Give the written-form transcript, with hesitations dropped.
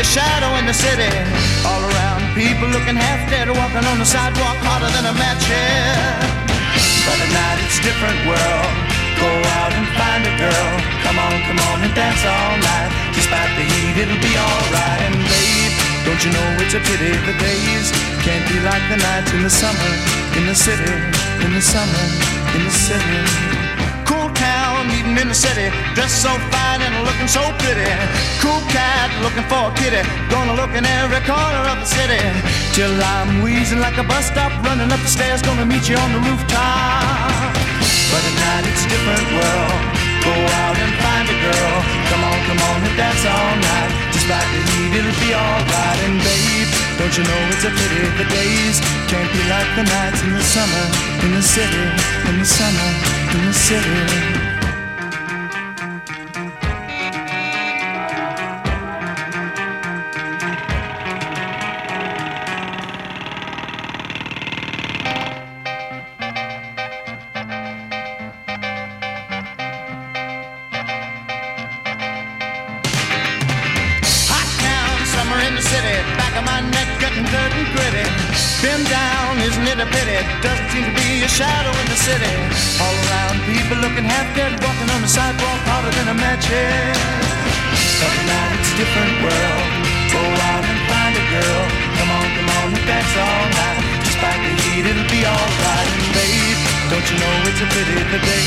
a shadow in the city. All around, people looking half dead, walking on the sidewalk harder than a match head. But at night it's a different world. Go out and find a girl. Come on and dance all night. Despite the heat, it'll be alright. And babe, don't you know it's a pity the days can't be like the nights in the summer, in the city, in the summer, in the city. Cool town, meeting in the city, dressed so fine and looking so pretty. Cool cat, looking for a kitty, gonna look in every corner of the city. Till I'm wheezing like a bus stop, running up the stairs, gonna meet you on the rooftop. But at night it's a different world. Go out and find a girl. Come on and dance all night. Despite the heat, it'll be alright. And babe, don't you know it's a pity the days can't be like the nights in the summer, in the city, in the summer, in the city. Doesn't seem to be a shadow in the city. All around, people looking half dead, walking on the sidewalk harder than a match head. But now it's a different world. Go out and find a girl. Come on and dance all night. Despite the heat, it'll be alright. And babe, don't you know it's a pity the day